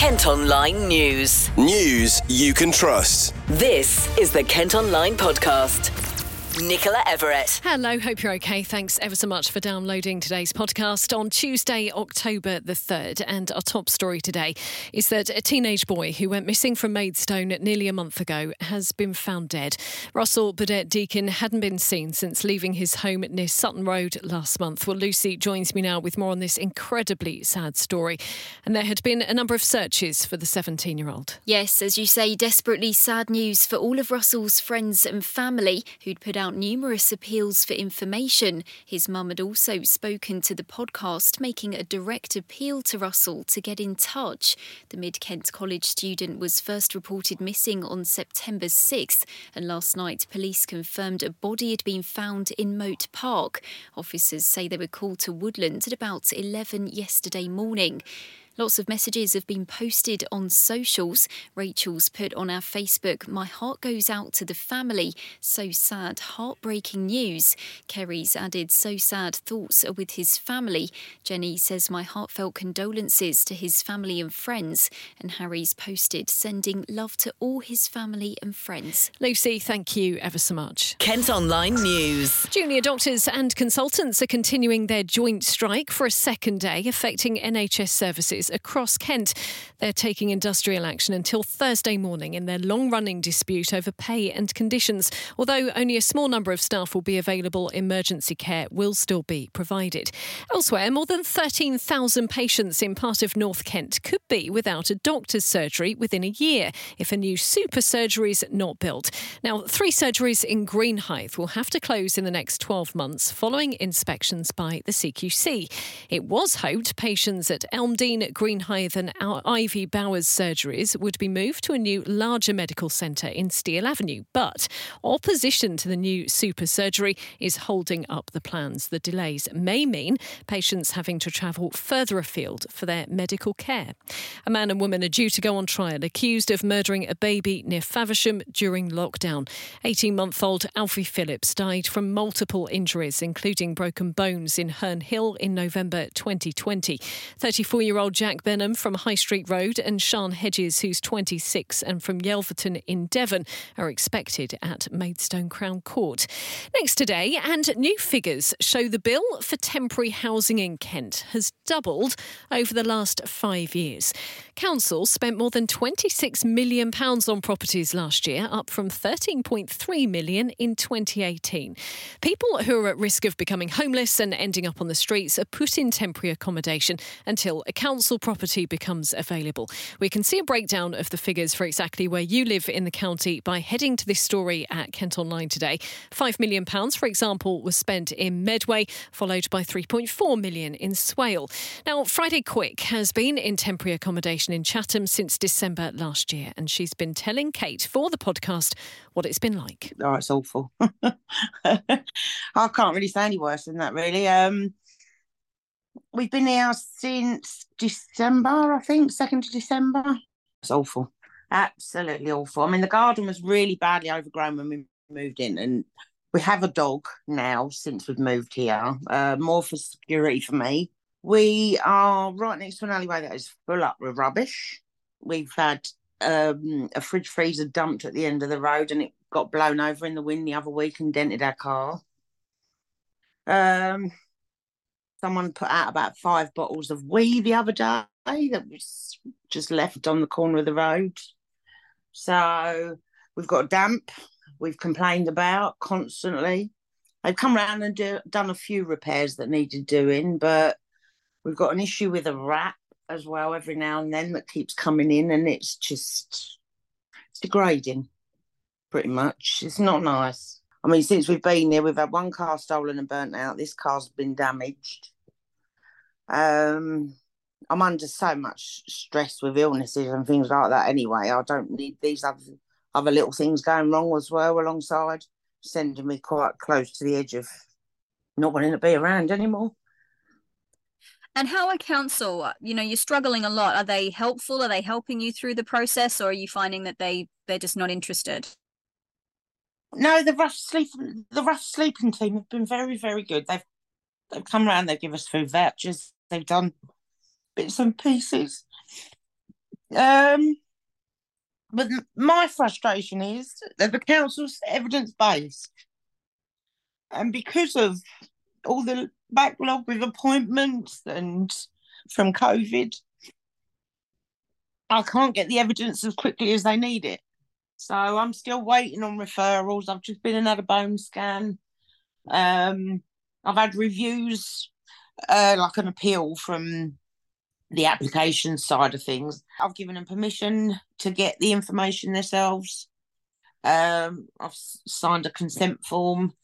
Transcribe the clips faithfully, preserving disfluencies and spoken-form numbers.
Kent Online News. News you can trust. This is the Kent Online Podcast. Nicola Everett. Hello, hope you're okay. Thanks ever so much for downloading today's podcast on Tuesday, October the third. And our top story today is that a teenage boy who went missing from Maidstone nearly a month ago has been found dead. Russell Burdett Deacon hadn't been seen since leaving his home near Sutton Road last month. Well, Lucy joins me now with more on this incredibly sad story. And there had been a number of searches for the seventeen-year-old. Yes, as you say, desperately sad news for all of Russell's friends and family who'd put out numerous appeals for information. His mum had also spoken to the podcast, making a direct appeal to Russell to get in touch. The Mid-Kent College student was first reported missing on September sixth, and last night police confirmed a body had been found in Moat Park. Officers say they were called to Woodland at about eleven yesterday morning. Lots of messages have been posted on socials. Rachel's put on our Facebook, "My heart goes out to the family. So sad, heartbreaking news." Kerry's added, "So sad, thoughts are with his family." Jenny says, "My heartfelt condolences to his family and friends." And Harry's posted, "Sending love to all his family and friends." Lucy, thank you ever so much. Kent Online News. Junior doctors and consultants are continuing their joint strike for a second day, affecting N H S services across Kent. They're taking industrial action until Thursday morning in their long-running dispute over pay and conditions. Although only a small number of staff will be available, emergency care will still be provided. Elsewhere, more than thirteen thousand patients in part of North Kent could be without a doctor's surgery within a year if a new super surgery is not built. Now, three surgeries in Greenhithe will have to close in the next twelve months following inspections by the C Q C. It was hoped patients at Elmdean, Greenhithe and Ivy Bowers surgeries would be moved to a new, larger medical centre in Steel Avenue, but opposition to the new super surgery is holding up the plans. The delays may mean patients having to travel further afield for their medical care. A man and woman are due to go on trial accused of murdering a baby near Faversham during lockdown. eighteen-month-old Alfie Phillips died from multiple injuries, including broken bones in Herne Hill in November twenty twenty. thirty-four-year-old Jack Benham from High Street Road and Sian Hedges, who's twenty-six and from Yelverton in Devon, are expected at Maidstone Crown Court. Next today, and new figures show the bill for temporary housing in Kent has doubled over the last five years. Council spent more than twenty-six million pounds on properties last year, up from thirteen point three million pounds in twenty eighteen. People who are at risk of becoming homeless and ending up on the streets are put in temporary accommodation until a council property becomes available. We can see a breakdown of the figures for exactly where you live in the county by heading to this story at Kent Online today. five million pounds, for example, was spent in Medway, followed by three point four million pounds in Swale. Now, Friday Quick has been in temporary accommodation in Chatham since December last year, and she's been telling Kate for the podcast what it's been like. Oh, it's awful. I can't really say any worse than that, really. Um, we've been here since December, I think, second of December. It's awful. Absolutely awful. I mean, the garden was really badly overgrown when we moved in, and we have a dog now since we've moved here, uh, more for security for me. We are right next to an alleyway that is full up with rubbish. We've had um, a fridge freezer dumped at the end of the road, and it got blown over in the wind the other week and dented our car. Um, someone put out about five bottles of wee the other day that was just left on the corner of the road. So we've got damp. We've complained about constantly. They've come around and do, done a few repairs that needed doing, but we've got an issue with a rat as well every now and then that keeps coming in, and it's just it's degrading, pretty much. It's not nice. I mean, since we've been here, we've had one car stolen and burnt out. This car's been damaged. Um, I'm under so much stress with illnesses and things like that anyway. I don't need these other, other little things going wrong as well alongside, sending me quite close to the edge of not wanting to be around anymore. And how are council, you know, you're struggling a lot. Are they helpful? Are they helping you through the process, or are you finding that they, they're just not interested? No, the rough sleep, the rough sleeping team have been very, very good. They've they've come around, they've given us food vouchers, they've done bits and pieces. Um, but my frustration is that the council's evidence-based. And because of all the backlog with appointments and from COVID, I can't get the evidence as quickly as they need it. So I'm still waiting on referrals. I've just been and had a bone scan. Um, I've had reviews, uh, like an appeal from the application side of things. I've given them permission to get the information themselves. Um, I've signed a consent form.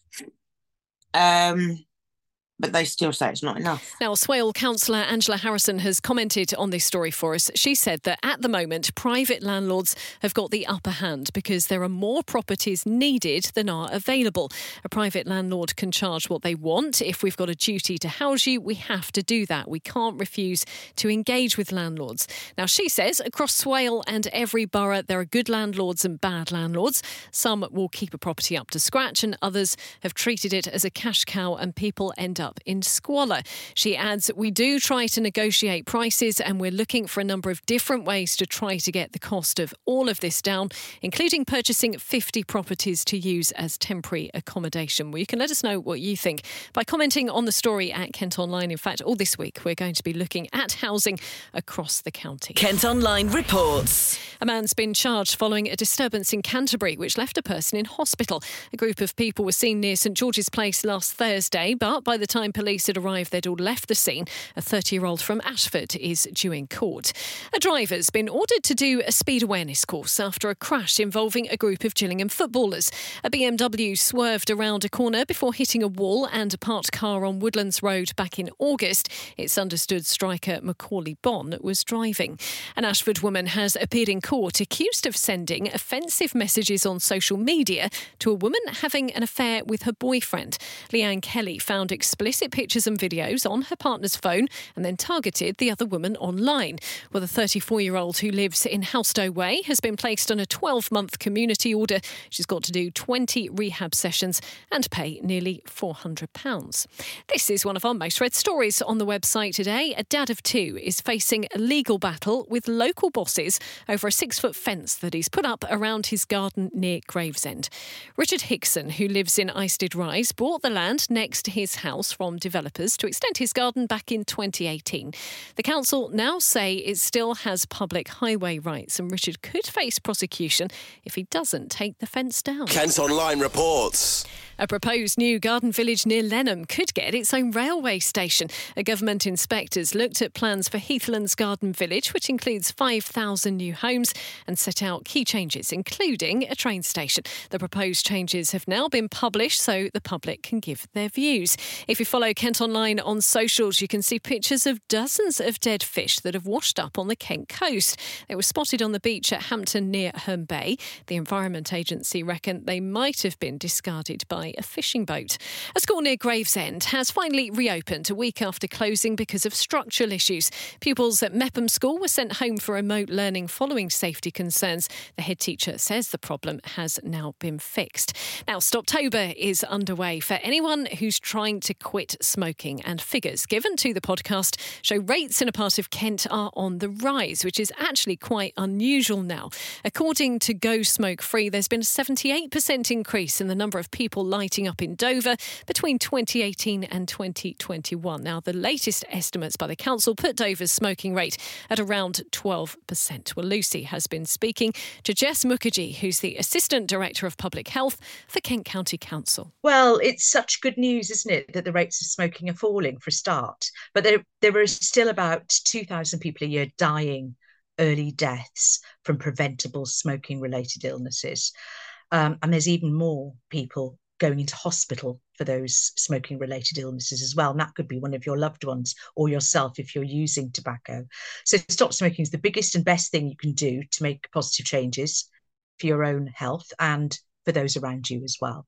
Um, but they still say it's not enough. Now, Swale councillor Angela Harrison has commented on this story for us. She said that at the moment, private landlords have got the upper hand because there are more properties needed than are available. A private landlord can charge what they want. If we've got a duty to house you, we have to do that. We can't refuse to engage with landlords. Now, she says across Swale and every borough, there are good landlords and bad landlords. Some will keep a property up to scratch and others have treated it as a cash cow and people end up in squalor. She adds, we do try to negotiate prices and we're looking for a number of different ways to try to get the cost of all of this down, including purchasing fifty properties to use as temporary accommodation. Well, you can let us know what you think by commenting on the story at Kent Online. In fact, all this week we're going to be looking at housing across the county. Kent Online reports. A man's been charged following a disturbance in Canterbury which left a person in hospital. A group of people were seen near St George's Place last Thursday, but by the time police had arrived, they'd all left the scene. A thirty-year-old from Ashford is due in court. A driver's been ordered to do a speed awareness course after a crash involving a group of Gillingham footballers. A B M W swerved around a corner before hitting a wall and a parked car on Woodlands Road back in August. It's understood striker Macaulay Bonn was driving. An Ashford woman has appeared in court accused of sending offensive messages on social media to a woman having an affair with her boyfriend. Leanne Kelly found explicit pictures and videos on her partner's phone and then targeted the other woman online. Well, the thirty-four-year-old who lives in Houstow Way has been placed on a twelve-month community order. She's got to do twenty rehab sessions and pay nearly four hundred pounds. This is one of our most read stories on the website today. A dad of two is facing a legal battle with local bosses over a six-foot fence that he's put up around his garden near Gravesend. Richard Hickson, who lives in Isted Rise, bought the land next to his house from developers to extend his garden back in twenty eighteen. The council now say it still has public highway rights and Richard could face prosecution if he doesn't take the fence down. Kent Online reports. A proposed new garden village near Lenham could get its own railway station. A government inspectors looked at plans for Heathlands Garden Village, which includes five thousand new homes, and set out key changes, including a train station. The proposed changes have now been published so the public can give their views. If you follow Kent Online on socials, you can see pictures of dozens of dead fish that have washed up on the Kent coast. They were spotted on the beach at Hampton near Herne Bay. The Environment Agency reckon they might have been discarded by a fishing boat. A school near Gravesend has finally reopened a week after closing because of structural issues. Pupils at Mepham School were sent home for remote learning following safety concerns. The head teacher says the problem has now been fixed. Now, Stoptober is underway for anyone who's trying to quit smoking, and figures given to the podcast show rates in a part of Kent are on the rise, which is actually quite unusual now. According to Go Smoke Free, there's been a seventy-eight percent increase in the number of people lighting up in Dover between twenty eighteen and twenty twenty-one. Now, the latest estimates by the council put Dover's smoking rate at around twelve percent. Well, Lucy has been speaking to Jess Mukherjee, who's the Assistant Director of Public Health for Kent County Council. Well, it's such good news, isn't it, that the rates of smoking are falling for a start. But there, there are still about two thousand people a year dying early deaths from preventable smoking-related illnesses. Um, and there's even more people going into hospital for those smoking-related illnesses as well. And that could be one of your loved ones or yourself if you're using tobacco. So stop smoking is the biggest and best thing you can do to make positive changes for your own health and for those around you as well.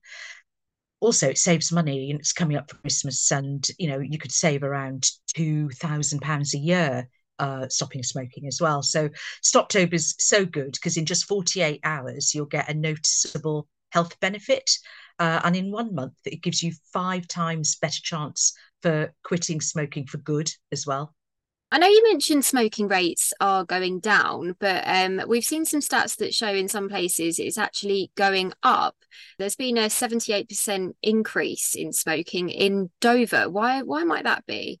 Also, it saves money, and it's coming up for Christmas, and you know you could save around two thousand pounds a year uh, stopping smoking as well. So Stoptober is so good because in just forty-eight hours you'll get a noticeable health benefit, uh, and in one month it gives you five times better chance for quitting smoking for good as well. I know you mentioned smoking rates are going down, but um, we've seen some stats that show in some places it's actually going up. There's been a seventy-eight percent increase in smoking in Dover. Why, why might that be?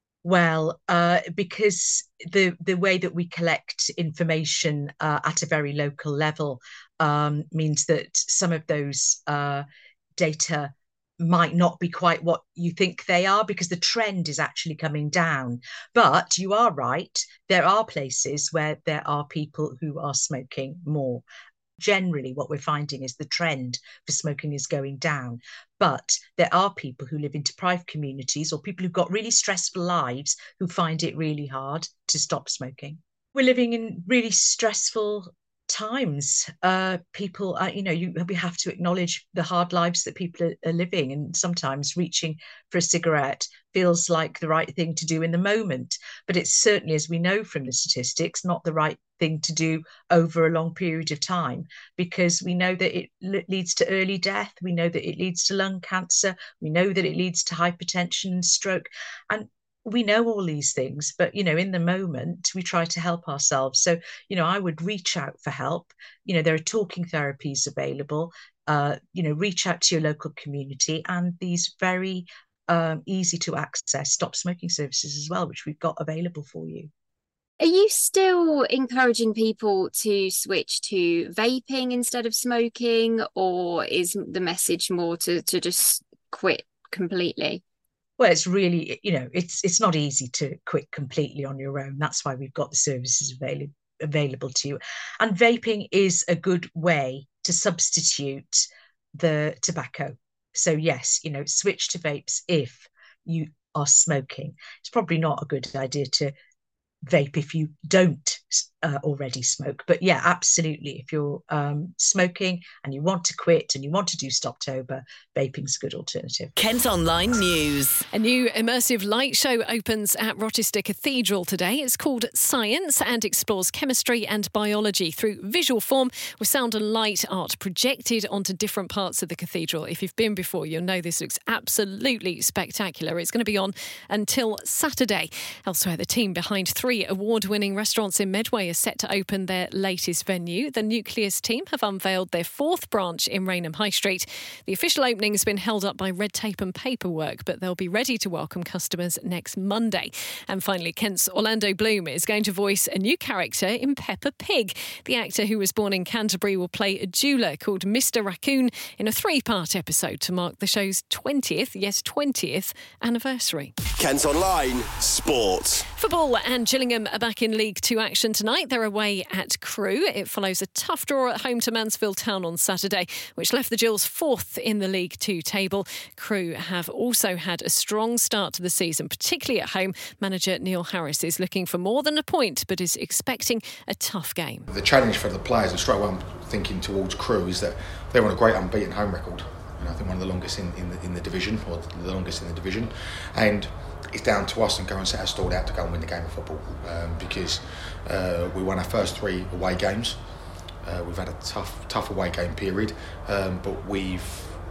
Well, uh, because the the way that we collect information uh, at a very local level um, means that some of those uh, data might not be quite what you think they are, because the trend is actually coming down. But you are right, there are places where there are people who are smoking more. Generally, what we're finding is the trend for smoking is going down. But there are people who live in deprived communities or people who've got really stressful lives who find it really hard to stop smoking. We're living in really stressful times. Uh, people, uh, you know, you, we have to acknowledge the hard lives that people are, are living, and sometimes reaching for a cigarette feels like the right thing to do in the moment. But it's certainly, as we know from the statistics, not the right thing to do over a long period of time, because we know that it leads to early death. We know that it leads to lung cancer. We know that it leads to hypertension and stroke. And we know all these things, but, you know, in the moment, we try to help ourselves. So, you know, I would reach out for help. You know, there are talking therapies available. Uh, you know, reach out to your local community, and these very um, easy to access stop smoking services as well, which we've got available for you. Are you still encouraging people to switch to vaping instead of smoking, or is the message more to, to just quit completely? Well, it's really, you know, it's it's not easy to quit completely on your own. That's why we've got the services available available to you. And vaping is a good way to substitute the tobacco. So yes, you know, switch to vapes if you are smoking. It's probably not a good idea to vape if you don't uh, already smoke. But yeah, absolutely. If you're um, smoking and you want to quit and you want to do Stoptober, vaping's a good alternative. Kent Online News. A new immersive light show opens at Rochester Cathedral today. It's called Science and explores chemistry and biology through visual form, with sound and light art projected onto different parts of the cathedral. If you've been before, you'll know this looks absolutely spectacular. It's going to be on until Saturday. Elsewhere, the team behind three award-winning restaurants in Medway are set to open their latest venue. The Nucleus team have unveiled their fourth branch in Rainham High Street. The official opening has been held up by red tape and paperwork, but they'll be ready to welcome customers next Monday. And finally, Kent's Orlando Bloom is going to voice a new character in Peppa Pig. The actor, who was born in Canterbury, will play a jeweller called Mister Raccoon in a three-part episode to mark the show's twentieth, yes, twentieth anniversary. Kent Online Sport. Football and Gillingham are back in League Two action tonight. They're away at Crewe. It follows a tough draw at home to Mansfield Town on Saturday, which left the Gills fourth in the League Two table. Crewe have also had a strong start to the season, particularly at home. Manager Neil Harris is looking for more than a point, but is expecting a tough game. The challenge for the players, and straight away I'm thinking towards Crewe, is that they're on a great unbeaten home record. You know, I think one of the longest in, in, the, in the division, or the longest in the division. And it's down to us and go and set our stall out to go and win the game of football, um, because uh, we won our first three away games. Uh, we've had a tough, tough away game period, um, but we've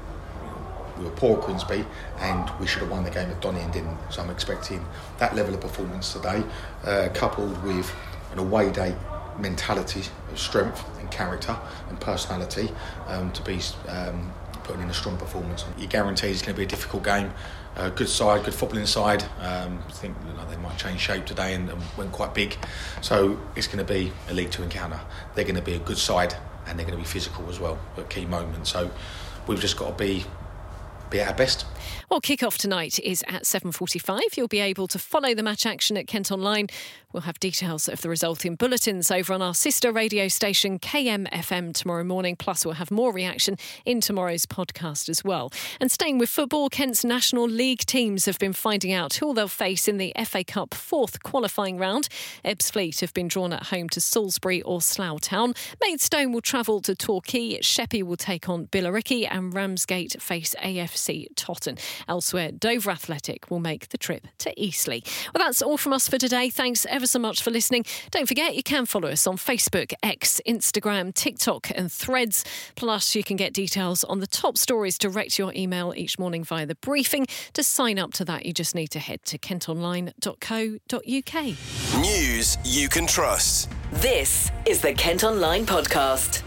we were poor at Grimsby and we should have won the game at Donny and didn't. So I'm expecting that level of performance today, uh, coupled with an away day mentality of strength and character and personality, um, to be um, putting in a strong performance. You guarantee it's going to be a difficult game. Uh, good side, good footballing side. Um, I think you know, they might change shape today and, and went quite big. So it's going to be a League Two encounter. They're going to be a good side and they're going to be physical as well at key moments. So we've just got to be be at our best. Well, kick-off tonight is at seven forty-five. You'll be able to follow the match action at Kent Online. We'll have details of the result in bulletins over on our sister radio station K M F M tomorrow morning. Plus, we'll have more reaction in tomorrow's podcast as well. And staying with football, Kent's National League teams have been finding out who they'll face in the F A Cup fourth qualifying round. Ebbsfleet have been drawn at home to Salisbury or Slough Town. Maidstone will travel to Torquay. Sheppey will take on Billericay, and Ramsgate face A F C Totton. Elsewhere, Dover Athletic will make the trip to Eastleigh. Well, that's all from us for today. Thanks ever so much for listening. Don't forget, you can follow us on Facebook, X, Instagram, TikTok and Threads. Plus, you can get details on the top stories direct to your email each morning via the briefing. To sign up to that, you just need to head to kent online dot co dot uk. News you can trust. This is the Kent Online Podcast.